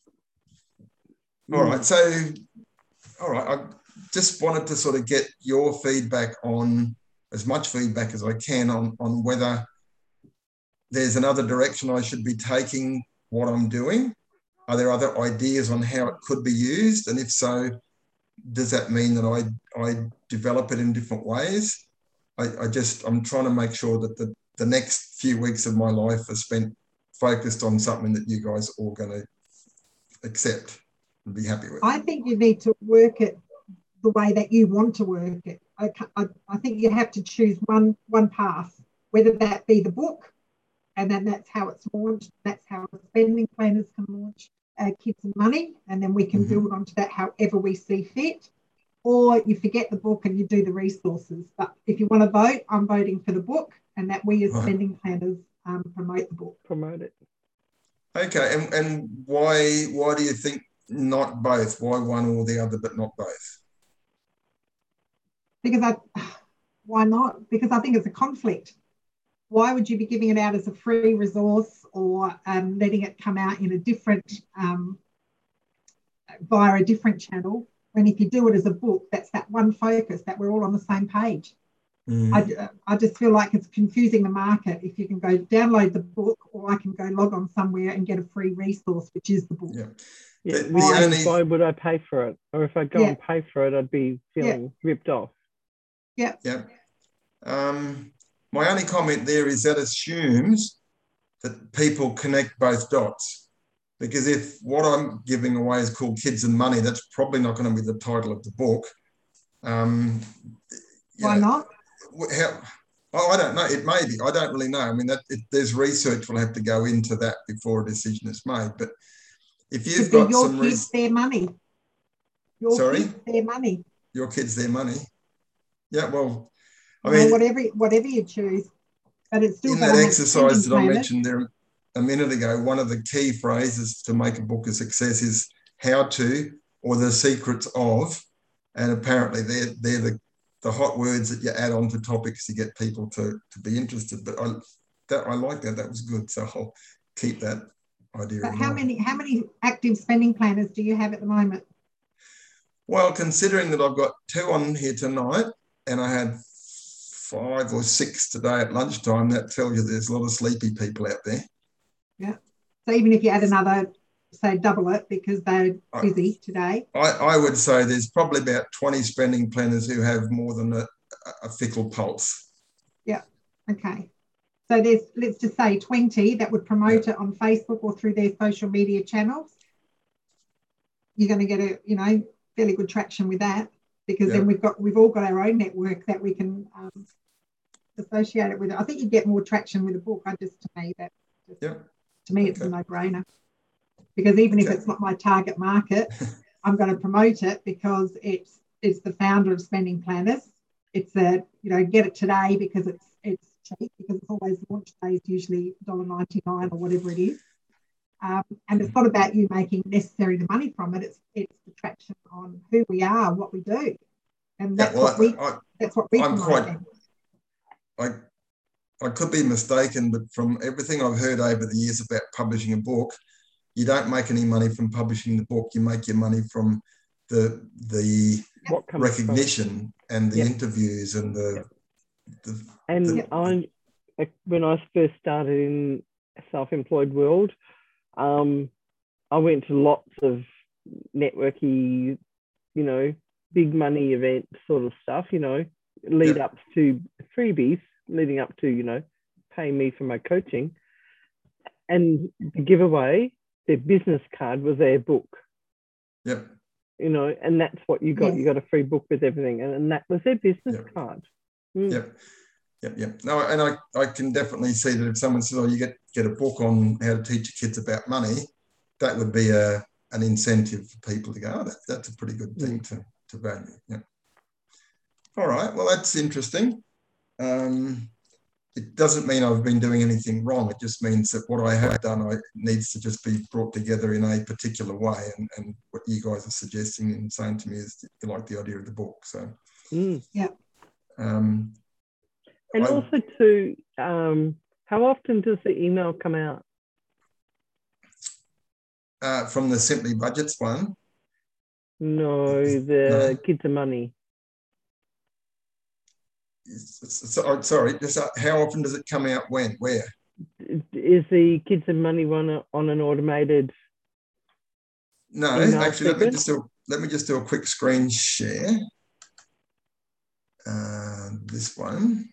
All right. So, I just wanted to sort of get your feedback on, as much feedback as I can on whether there's another direction I should be taking what I'm doing. Are there other ideas on how it could be used? And if so, does that mean that I develop it in different ways? I'm trying to make sure that the next few weeks of my life are spent focused on something that you guys are all going to accept and be happy with. I think you need to work it the way that you want to work it. I think you have to choose one path, whether that be the book, and then that's how it's launched. That's how the spending planners can launch Kids and Money, and then we can build onto that however we see fit. Or you forget the book and you do the resources. But if you want to vote, I'm voting for the book, and that we as spending planners promote the book. Promote it. Okay, and why do you think not both? Why one or the other but not both? Why not? Because I think it's a conflict. Why would you be giving it out as a free resource or letting it come out in a different, via a different channel, when if you do it as a book, that's that one focus, that we're all on the same page. I just feel like it's confusing the market. If you can go download the book, or I can go log on somewhere and get a free resource, which is the book. Why would I pay for it? Or if I go and pay for it, I'd be feeling ripped off. My only comment there is that assumes that people connect both dots. Because if what I'm giving away is called Kids and Money, that's probably not going to be the title of the book. Why not? I don't know. It may be. I don't really know. I mean, there's research will have to go into that before a decision is made. But if you've got your some kids, their money. Kids, their money. Your kids, their money. Yeah. Well, I mean, mean, whatever you choose, but it's still in that exercise that I mentioned there a minute ago. One of the key phrases to make a book a success is how to, or the secrets of, and apparently they're the hot words that you add on to topics to get people to be interested. But I like that. That was good. So I'll keep that idea in mind. How many active spending planners do you have at the moment? Well, considering that I've got 2 on here tonight and I had 5 or 6 today at lunchtime, that tells you there's a lot of sleepy people out there. Yeah. So even if you add another, say double it because they're busy today. I would say there's probably about 20 spending planners who have more than a fickle pulse. Yeah. Okay. So there's, let's just say 20 that would promote it on Facebook or through their social media channels. You're going to get a, fairly good traction with that because then we've all got our own network that we can associate it with. I think you get more traction with a book. To me, it's a no-brainer. Because even if it's not my target market, I'm going to promote it because it's the founder of Spending Planners. It's get it today because it's cheap, because it's always launch day is usually $1.99 or whatever it is. And it's not about you making necessarily the money from it. It's the traction on who we are, what we do, and that's what we promote. I could be mistaken, but from everything I've heard over the years about publishing a book, you don't make any money from publishing the book. You make your money from the recognition and the interviews and when I first started in self-employed world, I went to lots of networky, big money event sort of stuff, lead up to freebies, leading up to, paying me for my coaching. And the giveaway, their business card was their book. Yep. And that's what you got. Yes. You got a free book with everything. And that was their business card. Yep. No, and I can definitely see that if someone says, you get a book on how to teach your kids about money, that would be an incentive for people to go, that's a pretty good thing to value. Yeah. All right. Well, that's interesting. It doesn't mean I've been doing anything wrong. It just means that what I have done needs to just be brought together in a particular way. And what you guys are suggesting and saying to me is that you like the idea of the book. So, and also too, how often does the email come out? From the Simply Budgets one? No, the Kids and Money. Sorry, just how often does it come out? When? Where? Is the Kids and Money one on an automated? No, actually, let me just do a quick screen share. This one.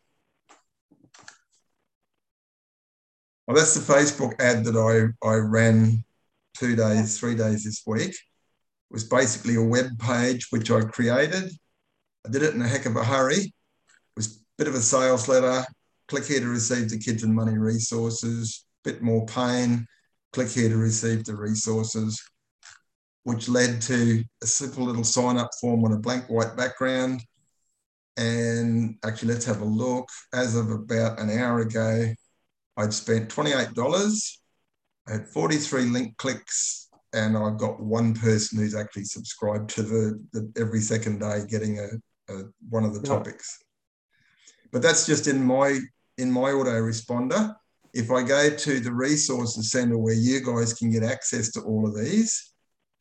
Well, that's the Facebook ad that I ran 3 days this week. It was basically a web page which I created. I did it in a heck of a hurry. It was a bit of a sales letter. Click here to receive the Kids and Money resources. Bit more pain. Click here to receive the resources, which led to a simple little sign-up form on a blank white background. And actually, let's have a look. As of about an hour ago, I'd spent $28. I had 43 link clicks, and I've got one person who's actually subscribed to the every second day getting one of the topics. But that's just in my autoresponder. If I go to the resources center where you guys can get access to all of these,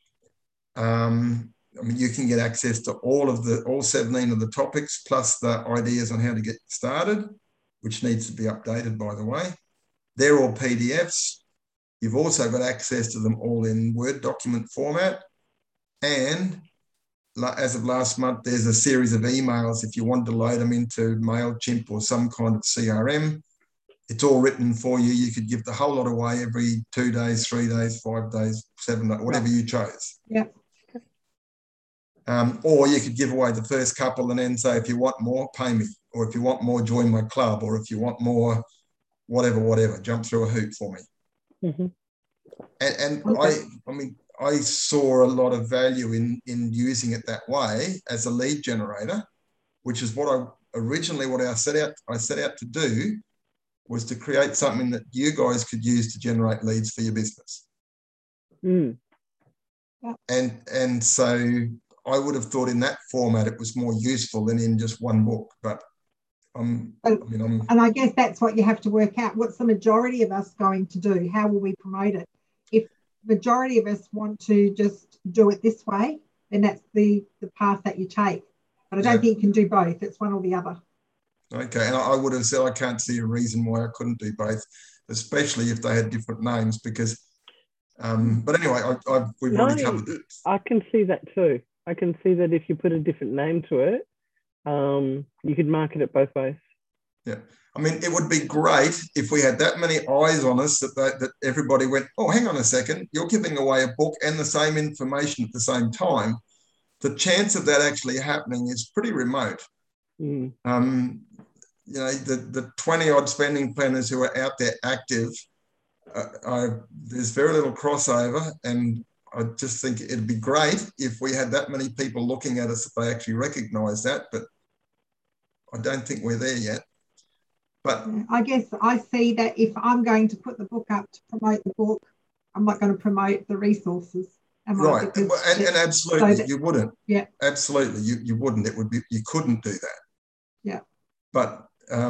you can get access to all 17 of the topics plus the ideas on how to get started, which needs to be updated, by the way. They're all PDFs. You've also got access to them all in Word document format. And as of last month, there's a series of emails. If you want to load them into MailChimp or some kind of CRM, it's all written for you. You could give the whole lot away every 2 days, 3 days, 5 days, 7 days, whatever you chose. Yeah. Or you could give away the first couple and then say, if you want more, pay me. Or if you want more, join my club. Or if you want more, whatever, jump through a hoop for me. Mm-hmm. And I mean, I saw a lot of value in using it that way as a lead generator, which is what I set out to do, was to create something that you guys could use to generate leads for your business. Mm. Yeah. And so I would have thought in that format it was more useful than in just one book. But and I guess that's what you have to work out. What's the majority of us going to do? How will we promote it? If the majority of us want to just do it this way, then that's the path that you take. But I don't think you can do both. It's one or the other. Okay, and I would have said I can't see a reason why I couldn't do both, especially if they had different names. Because, but anyway, we've already covered that. I can see that too. I can see that if you put a different name to it, you could market it both ways. Yeah, I mean, it would be great if we had that many eyes on us that everybody went, oh, hang on a second, you're giving away a book and the same information at the same time. The chance of that actually happening is pretty remote. Mm. The 20 odd spending planners who are out there active, there's very little crossover, and I just think it'd be great if we had that many people looking at us that they actually recognise that, but I don't think we're there yet. But I guess I see that if I'm going to put the book up to promote the book, I'm not going to promote the resources. Right, and absolutely, you wouldn't. Yeah, absolutely, you wouldn't. It would be, you couldn't do that. Yeah, but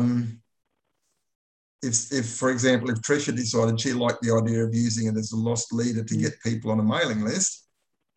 if for example, if Tricia decided she liked the idea of using it as a lost leader to get people on a mailing list,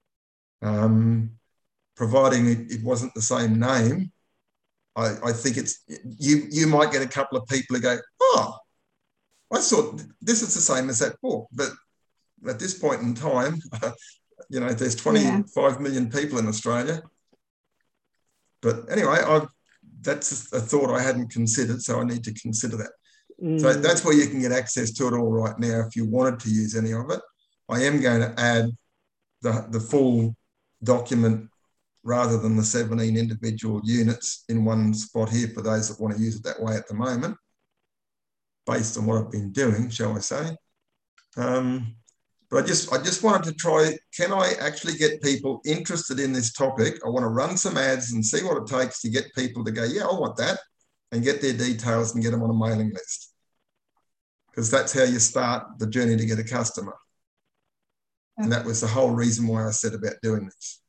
providing it wasn't the same name, I think it's you might get a couple of people who go, oh, I thought this is the same as that book, but at this point in time, there's 25 million people in Australia. But anyway, that's a thought I hadn't considered, so I need to consider that. So that's where you can get access to it all right now if you wanted to use any of it. I am going to add the full document rather than the 17 individual units in one spot here for those that want to use it that way at the moment, based on what I've been doing, shall I say. But I just wanted to try, can I actually get people interested in this topic? I want to run some ads and see what it takes to get people to go, yeah, I want that, and get their details and get them on a mailing list. Because that's how you start the journey to get a customer. And that was the whole reason why I said about doing this.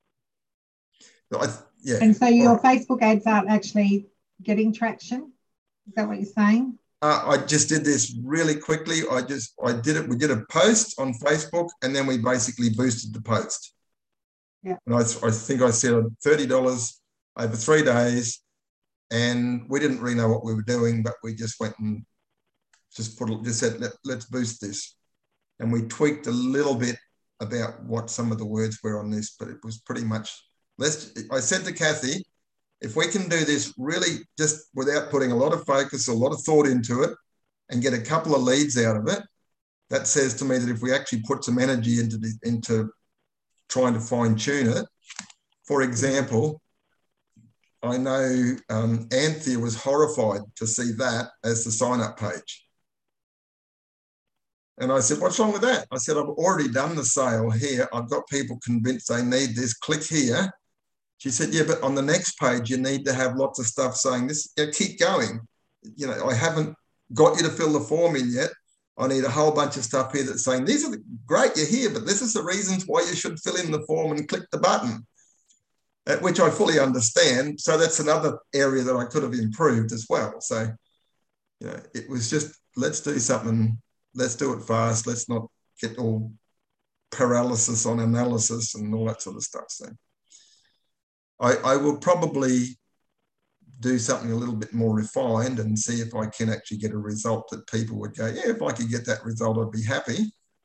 And so your Facebook ads aren't actually getting traction? Is that what you're saying? I just did this really quickly. We did a post on Facebook, and then we basically boosted the post. Yeah. And I think I said $30 over 3 days, and we didn't really know what we were doing, but we just went and just said, let's boost this. And we tweaked a little bit about what some of the words were on this, but it was pretty much, I said to Kathy, if we can do this really just without putting a lot of focus, a lot of thought into it, and get a couple of leads out of it, that says to me that if we actually put some energy into trying to fine tune it, for example, I know Anthea was horrified to see that as the sign-up page. And I said, what's wrong with that? I said, I've already done the sale here. I've got people convinced they need this. Click here. She said, yeah, but on the next page, you need to have lots of stuff saying this. Keep going. I haven't got you to fill the form in yet. I need a whole bunch of stuff here that's saying, these are great, you're here, but this is the reasons why you should fill in the form and click the button, which I fully understand. So that's another area that I could have improved as well. So, it was just, let's do something. Let's do it fast. Let's not get all paralysis on analysis and all that sort of stuff. So I will probably do something a little bit more refined and see if I can actually get a result that people would go, yeah, if I could get that result, I'd be happy.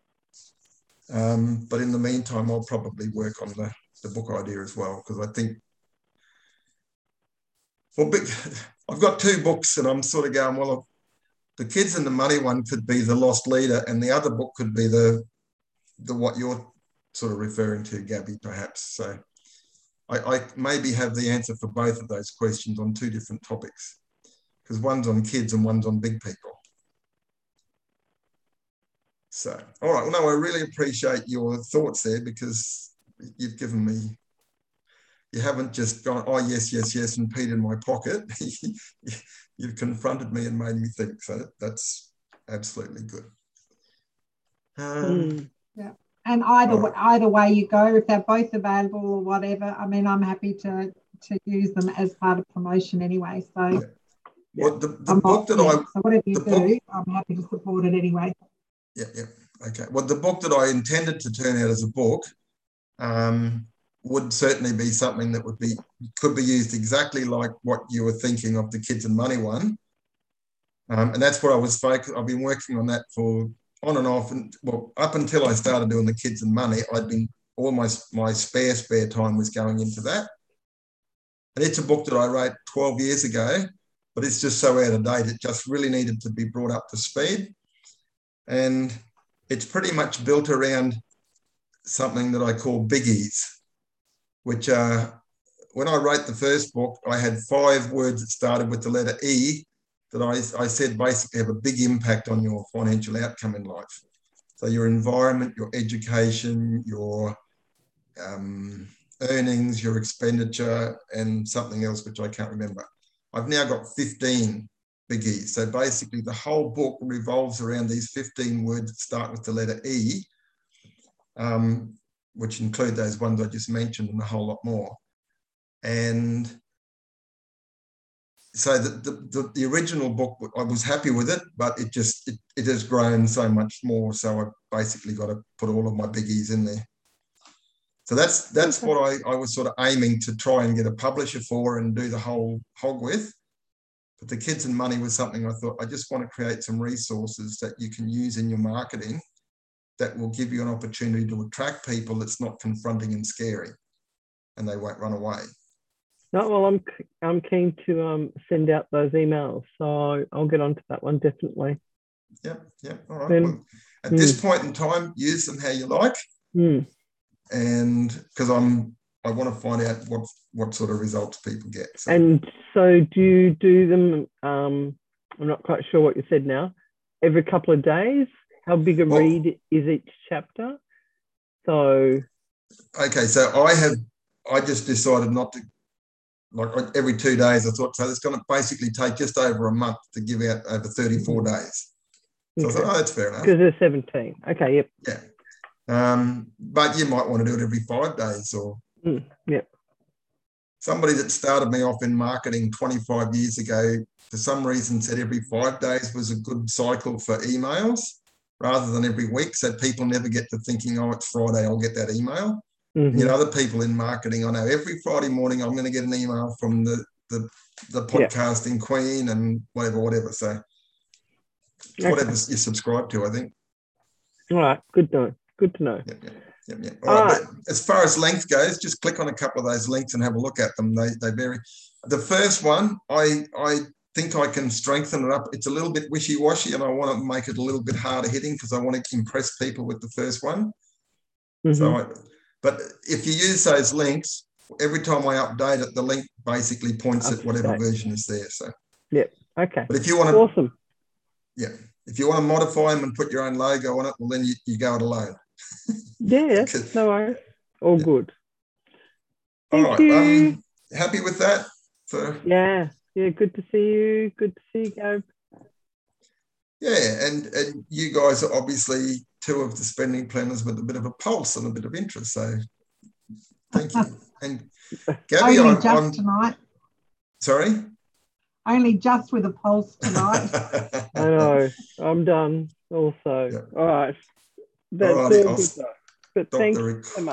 But in the meantime, I'll probably work on the book idea as well, because I think, I've got 2 books and I'm sort of going, well, the Kids and the Money one could be the lost leader, and the other book could be the what you're sort of referring to, Gabby, perhaps. So I maybe have the answer for both of those questions on two different topics, because one's on kids and one's on big people. So, all right. Well, no, I really appreciate your thoughts there, because you've given me, you haven't just gone, oh, yes, yes, yes, and peed in my pocket. You've confronted me and made me think. So that's absolutely good. Yeah. And either way you go, if they're both available or whatever, I mean, I'm happy to use them as part of promotion anyway. So, yeah. Well, the book that so whatever you do, I'm happy to support it anyway. Yeah, yeah. Okay. Well, the book that I intended to turn out as a book would certainly be something that could be used exactly like what you were thinking of, the Kids and Money one. And that's what I was focused. I've been working on that for on and off, and well, up until I started doing the Kids and Money, I'd been almost my spare time was going into that. And it's a book that I wrote 12 years ago, but it's just so out of date. It just really needed to be brought up to speed. And it's pretty much built around something that I call biggies, which are, when I wrote the first book, I had 5 words that started with the letter E that I said basically have a big impact on your financial outcome in life. So your environment, your education, your earnings, your expenditure, and something else which I can't remember. I've now got 15 biggies. So basically the whole book revolves around these 15 words that start with the letter E, which include those ones I just mentioned and a whole lot more. And so the original book, I was happy with it, but it has grown so much more. So I basically got to put all of my biggies in there. So that's what I was sort of aiming to try and get a publisher for and do the whole hog with. But the Kids and Money was something I thought, I just want to create some resources that you can use in your marketing that will give you an opportunity to attract people that's not confronting and scary, and they won't run away. No, well, I'm keen to send out those emails, so I'll get onto that one definitely. Yeah. All right. Well, at this point in time, use them how you like, and because I want to find out what sort of results people get. So. And so, do you do them? I'm not quite sure what you said now. Every couple of days. How big a read is each chapter? So. Okay, so I just decided not to. Like every 2 days, I thought, so it's going to basically take just over a month to give out over 34 days. So I thought, oh, that's fair enough. Because there's 17. Okay, yep. Yeah. But you might want to do it every 5 days or. Yep. Somebody that started me off in marketing 25 years ago, for some reason said every 5 days was a good cycle for emails rather than every week. So people never get to thinking, oh, it's Friday, I'll get that email. You know, other people in marketing, I know every Friday morning I'm going to get an email from the podcasting queen and whatever. So whatever you subscribe to, I think. All right, good to know. Yeah. All right. But as far as length goes, just click on a couple of those links and have a look at them. They vary. The first one, I think I can strengthen it up. It's a little bit wishy-washy, and I want to make it a little bit harder hitting because I want to impress people with the first one. But if you use those links, every time I update it, the link basically points at whatever version is there. So okay. But if you want to, awesome. Yeah, if you want to modify them and put your own logo on it, well, then you go it alone. Yeah, no worries. All good. Thank you. Happy with that? Yeah, good to see you. Good to see you, Gabe. Yeah, and you guys are obviously 2 of the spending planners with a bit of a pulse and a bit of interest. So thank you. And Gabby, I'm tonight. Sorry? Only just with a pulse tonight. I know. I'm done also. Yeah. All right. That's all good though. But thank you so much.